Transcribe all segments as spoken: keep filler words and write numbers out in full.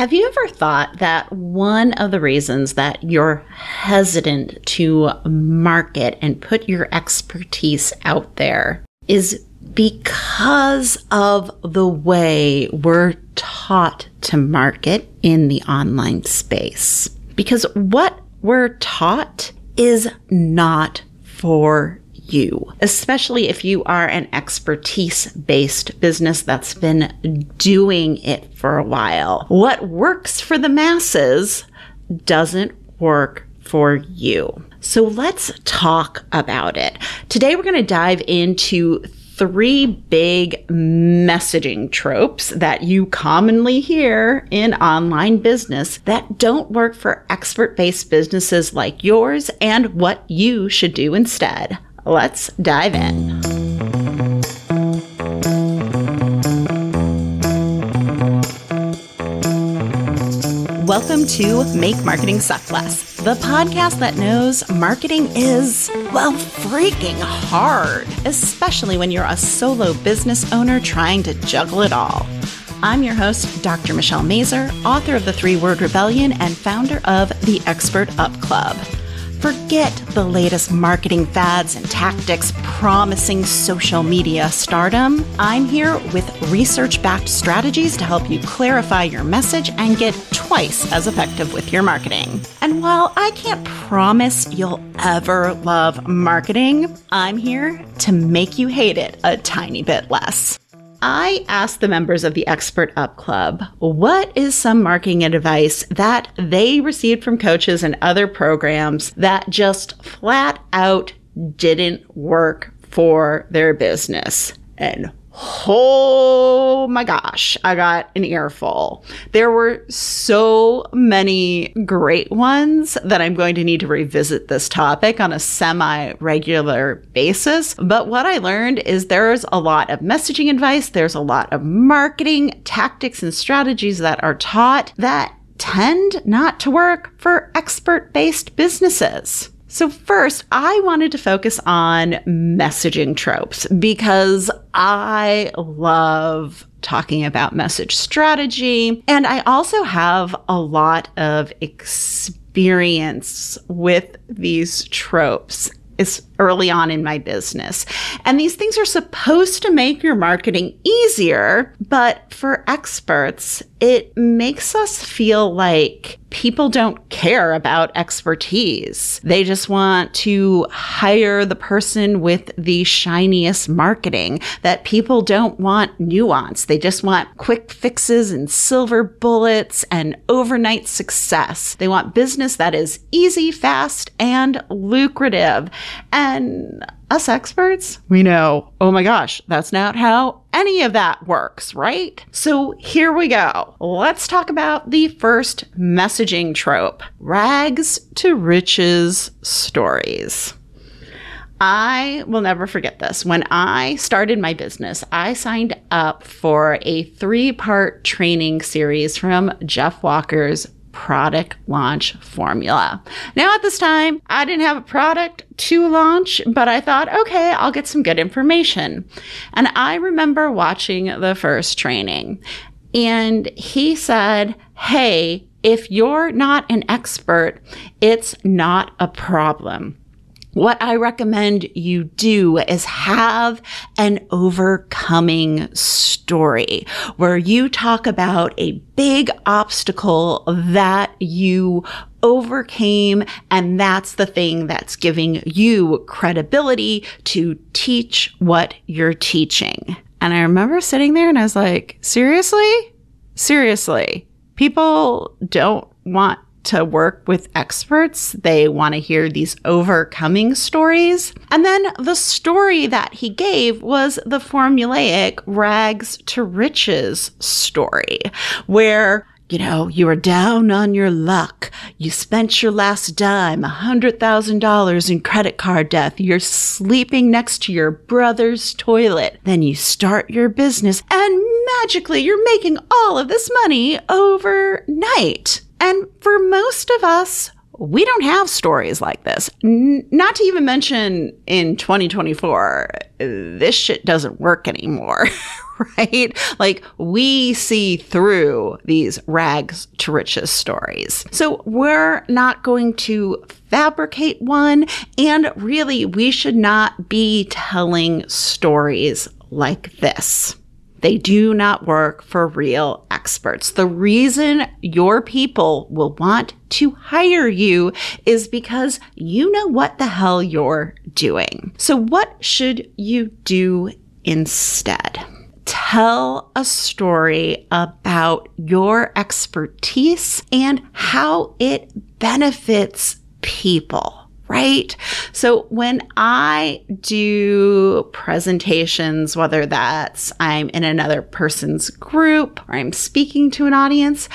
Have you ever thought that one of the reasons that you're hesitant to market and put your expertise out there is because of the way we're taught to market in the online space? Because what we're taught is not for you, especially if you are an expertise-based business that's been doing it for a while. What works for the masses doesn't work for you. So let's talk about it. Today, we're going to dive into three big messaging tropes that you commonly hear in online business that don't work for expert-based businesses like yours and what you should do instead. Let's dive in. Welcome to Make Marketing Suck Less, the podcast that knows marketing is, well, freaking hard, especially when you're a solo business owner trying to juggle it all. I'm your host, Doctor Michelle Mazur, author of The Three-Word Rebellion and founder of the Expert Up Club. Forget the latest marketing fads and tactics promising social media stardom. I'm here with research-backed strategies to help you clarify your message and get twice as effective with your marketing. And while I can't promise you'll ever love marketing, I'm here to make you hate it a tiny bit less. I asked the members of the Expert Up Club, what is some marketing advice that they received from coaches and other programs that just flat out didn't work for their business? And oh my gosh, I got an earful. There were so many great ones that I'm going to need to revisit this topic on a semi-regular basis. But what I learned is there's a lot of messaging advice, there's a lot of marketing tactics and strategies that are taught that tend not to work for expert-based businesses. So first, I wanted to focus on messaging tropes because I love talking about message strategy. And I also have a lot of experience with these tropes. Is early on in my business. And these things are supposed to make your marketing easier, but for experts, it makes us feel like people don't care about expertise. They just want to hire the person with the shiniest marketing, that people don't want nuance. They just want quick fixes and silver bullets and overnight success. They want business that is easy, fast, and lucrative. And us experts, we know, oh my gosh, that's not how any of that works, right? So here we go. Let's talk about the first messaging trope, rags to riches stories. I will never forget this. When I started my business, I signed up for a three-part training series from Jeff Walker's Product Launch Formula. Now at this time, I didn't have a product to launch, but I thought, okay, I'll get some good information. And I remember watching the first training, and he said, hey, if you're not an expert, it's not a problem. What I recommend you do is have an overcoming story where you talk about a big obstacle that you overcame, and that's the thing that's giving you credibility to teach what you're teaching. And I remember sitting there and I was like, seriously? Seriously? People don't want to work with experts. They want to hear these overcoming stories. And then the story that he gave was the formulaic rags to riches story, where, you know, you were down on your luck. You spent your last dime, one hundred thousand dollars in credit card debt. You're sleeping next to your brother's toilet. Then you start your business and magically you're making all of this money overnight. And for most of us, we don't have stories like this. N- not to even mention in twenty twenty-four, this shit doesn't work anymore, right? Like, we see through these rags to riches stories. So we're not going to fabricate one. And really, we should not be telling stories like this. They do not work for real experts. The reason your people will want to hire you is because you know what the hell you're doing. So what should you do instead? Tell a story about your expertise and how it benefits people. Right? So when I do presentations, whether that's I'm in another person's group or I'm speaking to an audience,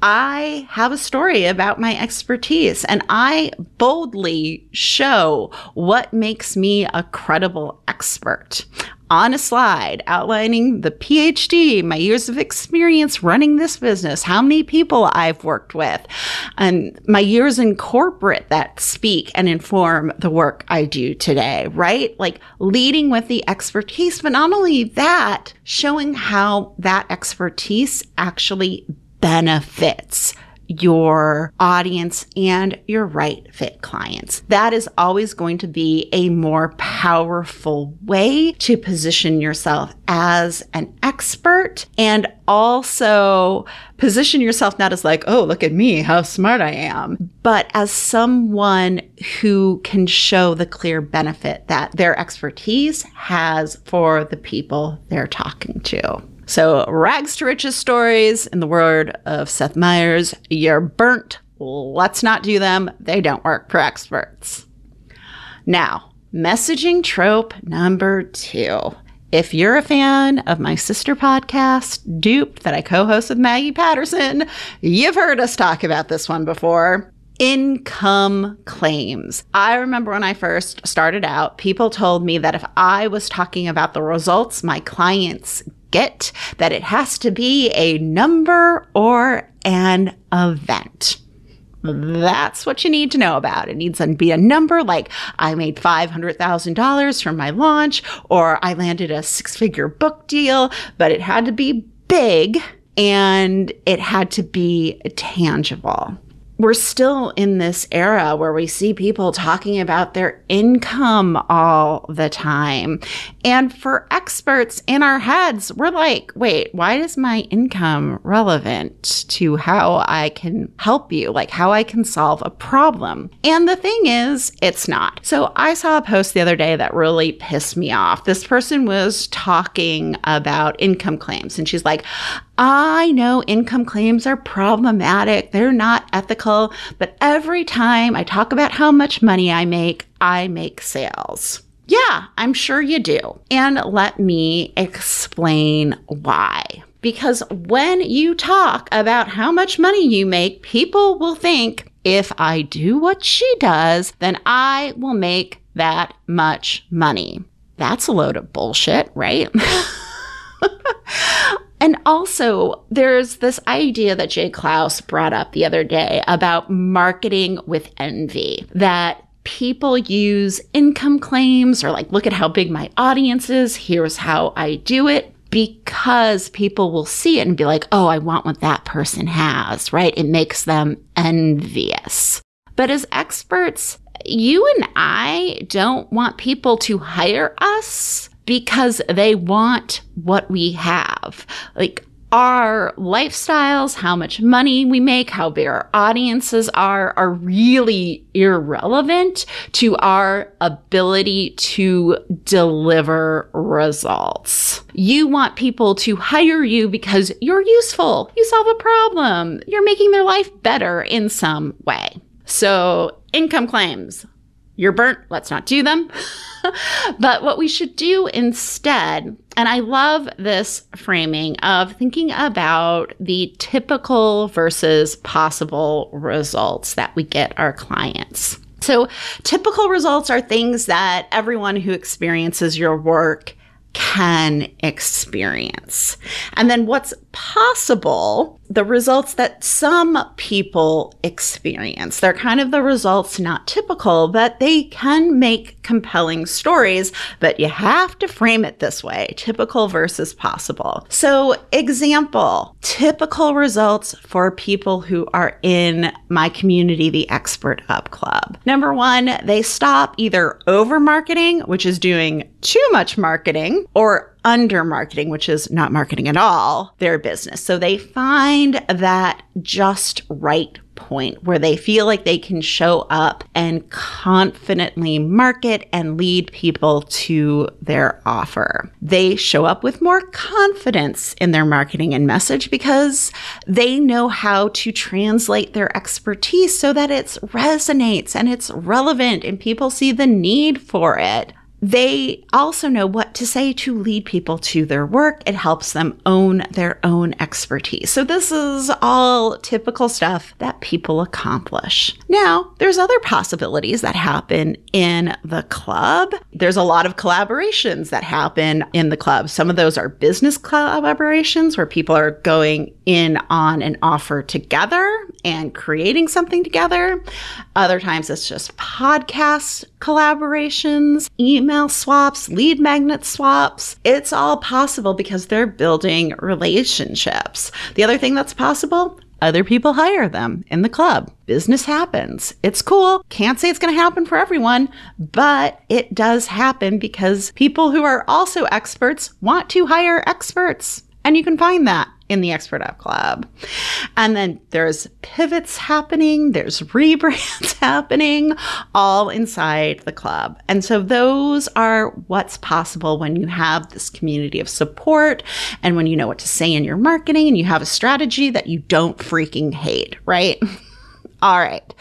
I have a story about my expertise and I boldly show what makes me a credible expert on a slide outlining the P H D, my years of experience running this business, how many people I've worked with, and my years in corporate that speak and inform the work I do today, right? Like leading with the expertise, but not only that, showing how that expertise actually benefits your audience and your right fit clients. That is always going to be a more powerful way to position yourself as an expert and also position yourself not as like, oh, look at me, how smart I am, but as someone who can show the clear benefit that their expertise has for the people they're talking to. So rags to riches stories, in the word of Seth Meyers, you're burnt. Let's not do them. They don't work for experts. Now, messaging trope number two. If you're a fan of my sister podcast, Duped, that I co-host with Maggie Patterson, you've heard us talk about this one before. Income claims. I remember when I first started out, people told me that if I was talking about the results my clients get, that it has to be a number or an event. That's what you need to know about. It needs to be a number like I made five hundred thousand dollars from my launch, or I landed a six-figure book deal, but it had to be big and it had to be tangible. We're still in this era where we see people talking about their income all the time. And for experts in our heads, we're like, wait, why is my income relevant to how I can help you? Like how I can solve a problem? And the thing is, it's not. So I saw a post the other day that really pissed me off. This person was talking about income claims and she's like, I know income claims are problematic. They're not ethical, but every time I talk about how much money I make, I make sales. Yeah, I'm sure you do. And let me explain why. Because when you talk about how much money you make, people will think, if I do what she does, then I will make that much money. That's a load of bullshit, right? And also, there's this idea that Jay Clouse brought up the other day about marketing with envy, that people use income claims or like, look at how big my audience is, here's how I do it, because people will see it and be like, oh, I want what that person has, right? It makes them envious. But as experts, you and I don't want people to hire us because they want what we have. Like our lifestyles, how much money we make, how big our audiences are, are really irrelevant to our ability to deliver results. You want people to hire you because you're useful, you solve a problem, you're making their life better in some way. So income claims, you're burnt, let's not do them. But what we should do instead, and I love this framing of thinking about the typical versus possible results that we get our clients. So typical results are things that everyone who experiences your work can experience. And then what's possible, the results that some people experience. They're kind of the results not typical, but they can make compelling stories, but you have to frame it this way, typical versus possible. So example, typical results for people who are in my community, the Expert Up Club. Number one, they stop either over marketing, which is doing too much marketing, or under marketing, which is not marketing at all, their business. So they find that just right point where they feel like they can show up and confidently market and lead people to their offer. They show up with more confidence in their marketing and message because they know how to translate their expertise so that it resonates and it's relevant and people see the need for it. They also know what to say to lead people to their work. It helps them own their own expertise. So this is all typical stuff that people accomplish. Now, there's other possibilities that happen in the club. There's a lot of collaborations that happen in the club. Some of those are business collaborations where people are going in on an offer together and creating something together. Other times it's just podcast collaborations, email swaps, lead magnet swaps. It's all possible because they're building relationships. The other thing that's possible, other people hire them in the club. Business happens. It's cool. Can't say it's going to happen for everyone, but it does happen because people who are also experts want to hire experts. And you can find that in the Expert Up Club. And then there's pivots happening, there's rebrands happening, all inside the club. And so those are what's possible when you have this community of support and when you know what to say in your marketing and you have a strategy that you don't freaking hate, right? All right.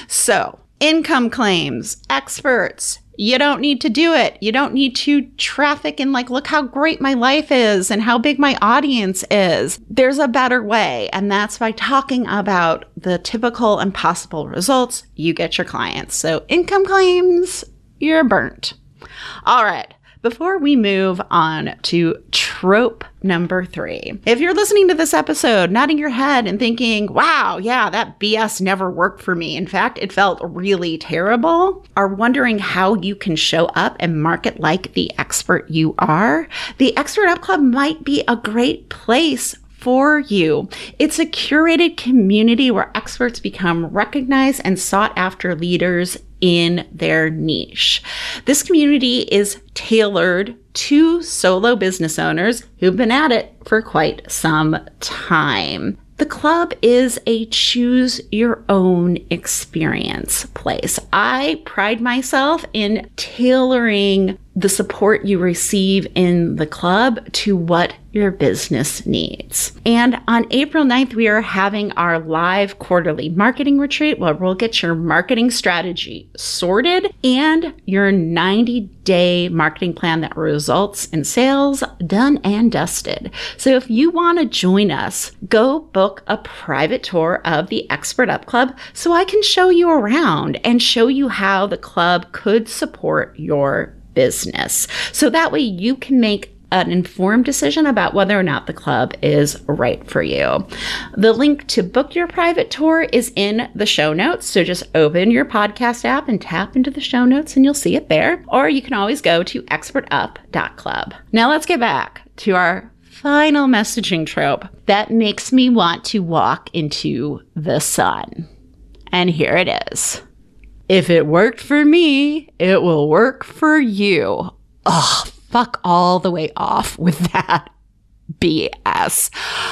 So income claims, experts, you don't need to do it. You don't need to traffic and like, look how great my life is and how big my audience is. There's a better way. And that's by talking about the typical and possible results you get your clients. So income claims, you're burnt. All right. Before we move on to trope number three, if you're listening to this episode, nodding your head and thinking, wow, yeah, that B S never worked for me. In fact, it felt really terrible, are wondering how you can show up and market like the expert you are, the Expert Up Club might be a great place for you. It's a curated community where experts become recognized and sought after leaders in their niche. This community is tailored to solo business owners who've been at it for quite some time. The club is a choose your own experience place. I pride myself in tailoring the support you receive in the club to what your business needs. And on April ninth, we are having our live quarterly marketing retreat where we'll get your marketing strategy sorted and your ninety day marketing plan that results in sales done and dusted. So if you want to join us, go book a private tour of the Expert Up Club so I can show you around and show you how the club could support your business. So that way you can make an informed decision about whether or not the club is right for you. The link to book your private tour is in the show notes. So just open your podcast app and tap into the show notes and you'll see it there. Or you can always go to expert up dot club. Now let's get back to our final messaging trope that makes me want to walk into the sun. And here it is. If it worked for me, it will work for you. Ugh, fuck all the way off with that B S.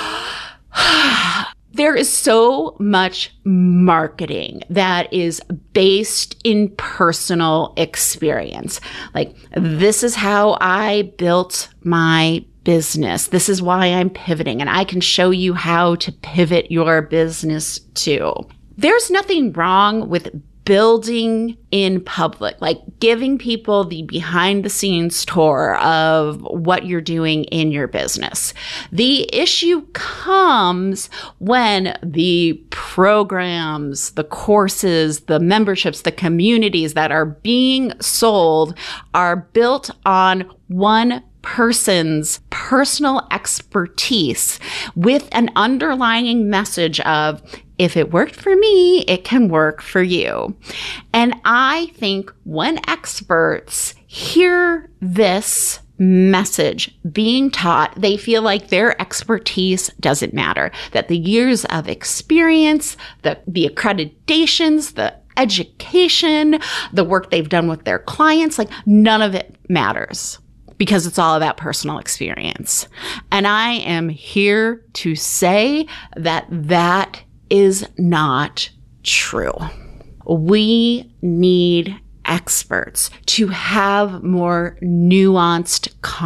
There is so much marketing that is based in personal experience. Like, this is how I built my business. This is why I'm pivoting, and I can show you how to pivot your business too. There's nothing wrong with building in public, like giving people the behind the scenes tour of what you're doing in your business. The issue comes when the programs, the courses, the memberships, the communities that are being sold are built on one person's personal expertise with an underlying message of, if it worked for me, it can work for you. And I think when experts hear this message being taught, they feel like their expertise doesn't matter, that the years of experience, the, the accreditations, the education, the work they've done with their clients, like none of it matters because it's all about personal experience. And I am here to say that that is not true. We need experts to have more nuanced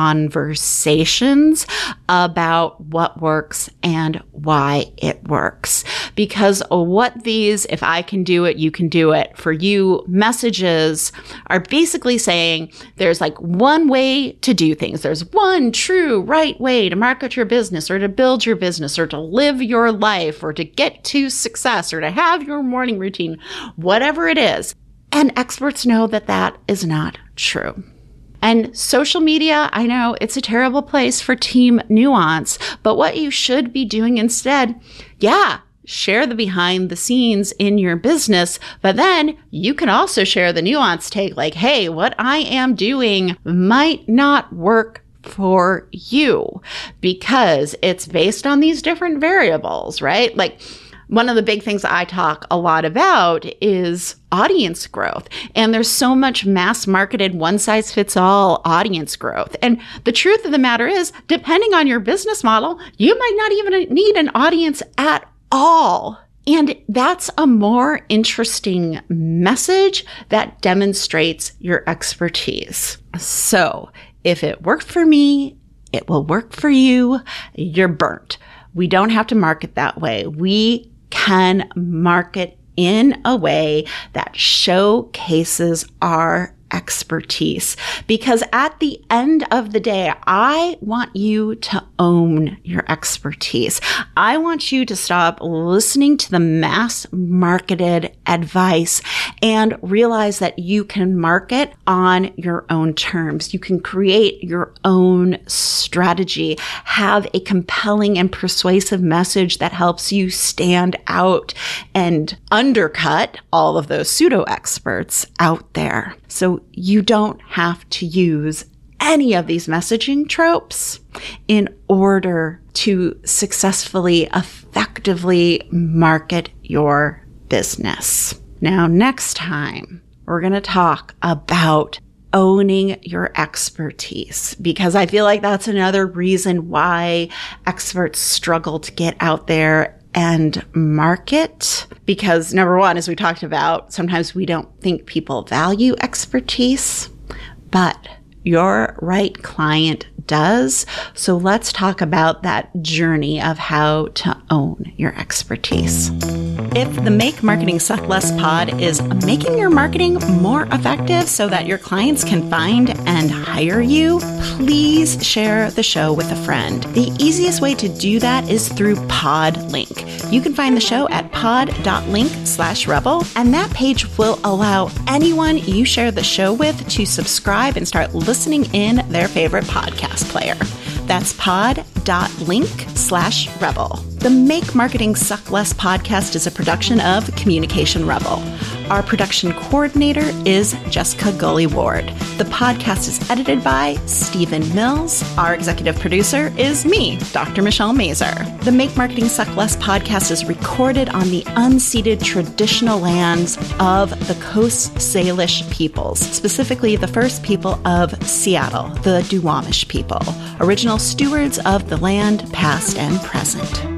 conversations about what works and why it works. Because what these, if I can do it, you can do it, for you messages are basically saying there's like one way to do things. There's one true right way to market your business or to build your business or to live your life or to get to success or to have your morning routine, whatever it is. And experts know that that is not true. And social media, I know it's a terrible place for team nuance, but what you should be doing instead, yeah, share the behind the scenes in your business, but then you can also share the nuance take, like, hey, what I am doing might not work for you because it's based on these different variables, right? Like, one of the big things I talk a lot about is audience growth. And there's so much mass marketed one size fits all audience growth. And the truth of the matter is, depending on your business model, you might not even need an audience at all. And that's a more interesting message that demonstrates your expertise. So if it worked for me, it will work for you. You're burnt. We don't have to market that way. We can market in a way that showcases our expertise. Because at the end of the day, I want you to own your expertise. I want you to stop listening to the mass marketed advice and realize that you can market on your own terms. You can create your own strategy, have a compelling and persuasive message that helps you stand out and undercut all of those pseudo experts out there. So you don't have to use any of these messaging tropes in order to successfully, effectively market your business. Now, next time, we're going to talk about owning your expertise, because I feel like that's another reason why experts struggle to get out there and market. Because number one, as we talked about, sometimes we don't think people value expertise, but your right client does. So let's talk about that journey of how to own your expertise. If the Make Marketing Suck Less pod is making your marketing more effective so that your clients can find and hire you, please share the show with a friend. The easiest way to do that is through PodLink. You can find the show at pod.link slash rebel, and that page will allow anyone you share the show with to subscribe and start listening in their favorite podcast player. That's pod.link slash rebel. The Make Marketing Suck Less podcast is a production of Communication Rebel. Our production coordinator is Jessica Gully Ward. The podcast is edited by Stephen Mills. Our executive producer is me, Doctor Michelle Mazur. The Make Marketing Suck Less podcast is recorded on the unceded traditional lands of the Coast Salish peoples, specifically the first people of Seattle, the Duwamish people, original stewards of the land, past and present.